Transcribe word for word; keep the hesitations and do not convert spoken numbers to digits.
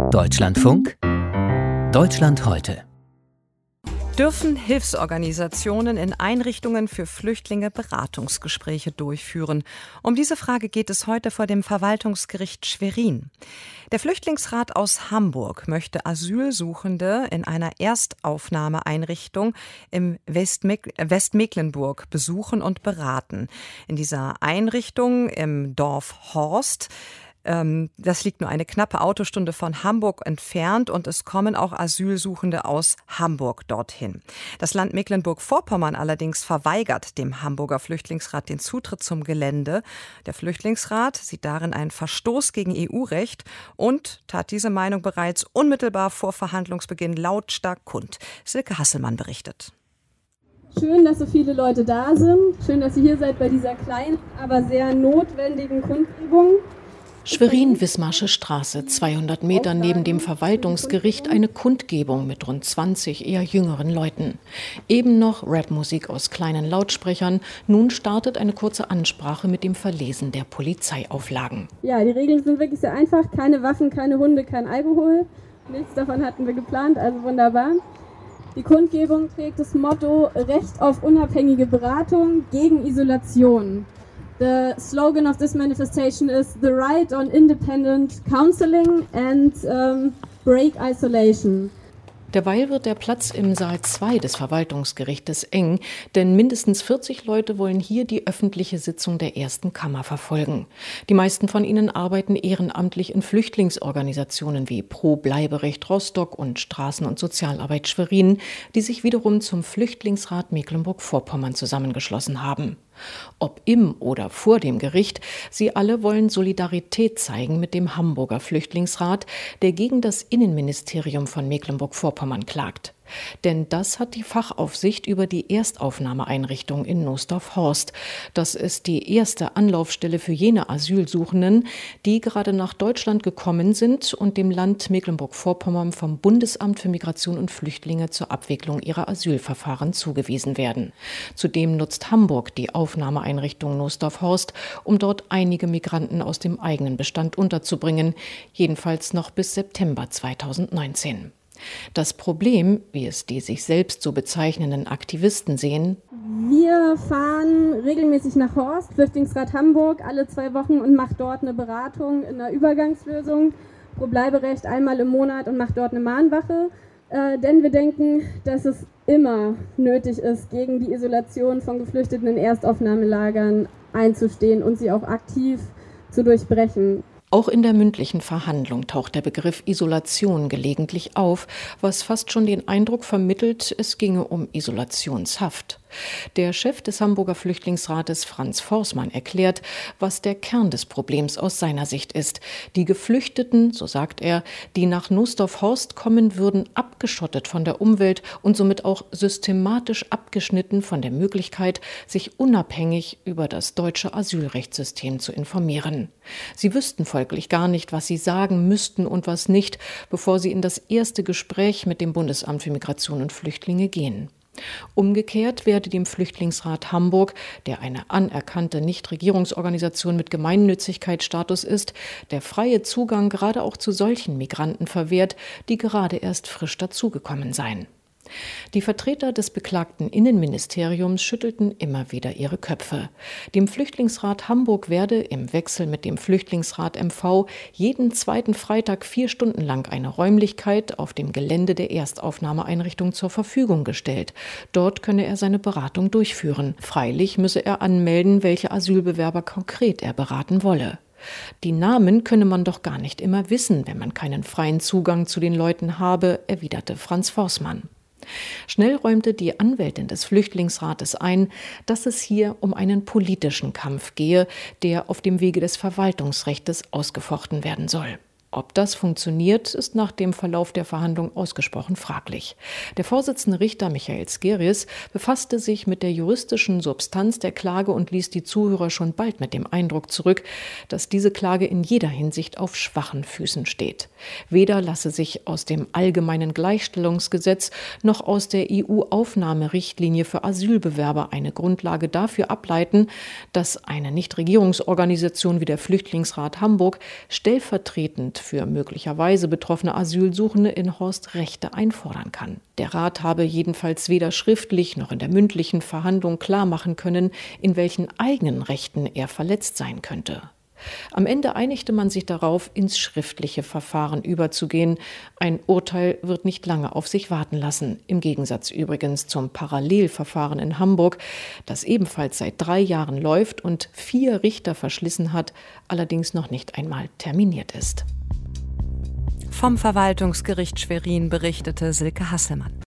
Deutschlandfunk Deutschland heute. Dürfen Hilfsorganisationen in Einrichtungen für Flüchtlinge Beratungsgespräche durchführen? Um diese Frage geht es heute vor dem Verwaltungsgericht Schwerin. Der Flüchtlingsrat aus Hamburg möchte Asylsuchende in einer Erstaufnahmeeinrichtung im Westmeck- Westmecklenburg besuchen und beraten. In dieser Einrichtung im Dorf Horst, das liegt nur eine knappe Autostunde von Hamburg entfernt, und es kommen auch Asylsuchende aus Hamburg dorthin. Das Land Mecklenburg-Vorpommern allerdings verweigert dem Hamburger Flüchtlingsrat den Zutritt zum Gelände. Der Flüchtlingsrat sieht darin einen Verstoß gegen E U-Recht und tat diese Meinung bereits unmittelbar vor Verhandlungsbeginn lautstark kund. Silke Hasselmann berichtet. Schön, dass so viele Leute da sind. Schön, dass ihr hier seid bei dieser kleinen, aber sehr notwendigen Kundgebung. Schwerin-Wismarsche Straße, zweihundert Meter neben dem Verwaltungsgericht, eine Kundgebung mit rund zwanzig eher jüngeren Leuten. Eben noch Rapmusik aus kleinen Lautsprechern, nun startet eine kurze Ansprache mit dem Verlesen der Polizeiauflagen. Ja, die Regeln sind wirklich sehr einfach, keine Waffen, keine Hunde, kein Alkohol. Nichts davon hatten wir geplant, also wunderbar. Die Kundgebung trägt das Motto Recht auf unabhängige Beratung gegen Isolation. The slogan of this manifestation is the right on independent counseling and um, break isolation. Derweil wird der Platz im Saal zwei des Verwaltungsgerichtes eng, denn mindestens vierzig Leute wollen hier die öffentliche Sitzung der ersten Kammer verfolgen. Die meisten von ihnen arbeiten ehrenamtlich in Flüchtlingsorganisationen wie Pro Bleiberecht Rostock und Straßen- und Sozialarbeit Schwerin, die sich wiederum zum Flüchtlingsrat Mecklenburg-Vorpommern zusammengeschlossen haben. Ob im oder vor dem Gericht, sie alle wollen Solidarität zeigen mit dem Hamburger Flüchtlingsrat, der gegen das Innenministerium von Mecklenburg-Vorpommern klagt. Denn das hat die Fachaufsicht über die Erstaufnahmeeinrichtung in Nussdorf-Horst. Das ist die erste Anlaufstelle für jene Asylsuchenden, die gerade nach Deutschland gekommen sind und dem Land Mecklenburg-Vorpommern vom Bundesamt für Migration und Flüchtlinge zur Abwicklung ihrer Asylverfahren zugewiesen werden. Zudem nutzt Hamburg die Aufnahmeeinrichtung Nussdorf-Horst, um dort einige Migranten aus dem eigenen Bestand unterzubringen, jedenfalls noch bis September zweitausendneunzehn. Das Problem, wie es die sich selbst so bezeichnenden Aktivisten sehen: Wir fahren regelmäßig nach Horst, Flüchtlingsrat Hamburg, alle zwei Wochen und macht dort eine Beratung in einer Übergangslösung, pro Bleiberecht einmal im Monat, und macht dort eine Mahnwache. Äh, denn wir denken, dass es immer nötig ist, gegen die Isolation von Geflüchteten in Erstaufnahmelagern einzustehen und sie auch aktiv zu durchbrechen. Auch in der mündlichen Verhandlung taucht der Begriff Isolation gelegentlich auf, was fast schon den Eindruck vermittelt, es ginge um Isolationshaft. Der Chef des Hamburger Flüchtlingsrates, Franz Forßmann, erklärt, was der Kern des Problems aus seiner Sicht ist. Die Geflüchteten, so sagt er, die nach Nussdorf-Horst kommen, würden abgeschottet von der Umwelt und somit auch systematisch abgeschnitten von der Möglichkeit, sich unabhängig über das deutsche Asylrechtssystem zu informieren. Sie wüssten folglich gar nicht, was sie sagen müssten und was nicht, bevor sie in das erste Gespräch mit dem Bundesamt für Migration und Flüchtlinge gehen. Umgekehrt werde dem Flüchtlingsrat Hamburg, der eine anerkannte Nichtregierungsorganisation mit Gemeinnützigkeitsstatus ist, der freie Zugang gerade auch zu solchen Migranten verwehrt, die gerade erst frisch dazugekommen seien. Die Vertreter des beklagten Innenministeriums schüttelten immer wieder ihre Köpfe. Dem Flüchtlingsrat Hamburg werde im Wechsel mit dem Flüchtlingsrat M V jeden zweiten Freitag vier Stunden lang eine Räumlichkeit auf dem Gelände der Erstaufnahmeeinrichtung zur Verfügung gestellt. Dort könne er seine Beratung durchführen. Freilich müsse er anmelden, welche Asylbewerber konkret er beraten wolle. Die Namen könne man doch gar nicht immer wissen, wenn man keinen freien Zugang zu den Leuten habe, erwiderte Franz Forßmann. Schnell räumte die Anwältin des Flüchtlingsrates ein, dass es hier um einen politischen Kampf gehe, der auf dem Wege des Verwaltungsrechtes ausgefochten werden soll. Ob das funktioniert, ist nach dem Verlauf der Verhandlung ausgesprochen fraglich. Der Vorsitzende Richter Michael Skeris befasste sich mit der juristischen Substanz der Klage und ließ die Zuhörer schon bald mit dem Eindruck zurück, dass diese Klage in jeder Hinsicht auf schwachen Füßen steht. Weder lasse sich aus dem allgemeinen Gleichstellungsgesetz noch aus der E U-Aufnahmerichtlinie für Asylbewerber eine Grundlage dafür ableiten, dass eine Nichtregierungsorganisation wie der Flüchtlingsrat Hamburg stellvertretend jetzt für möglicherweise betroffene Asylsuchende in Horst Rechte einfordern kann. Der Rat habe jedenfalls weder schriftlich noch in der mündlichen Verhandlung klarmachen können, in welchen eigenen Rechten er verletzt sein könnte. Am Ende einigte man sich darauf, ins schriftliche Verfahren überzugehen. Ein Urteil wird nicht lange auf sich warten lassen, im Gegensatz übrigens zum Parallelverfahren in Hamburg, das ebenfalls seit drei Jahren läuft und vier Richter verschlissen hat, allerdings noch nicht einmal terminiert ist. Vom Verwaltungsgericht Schwerin berichtete Silke Hasselmann.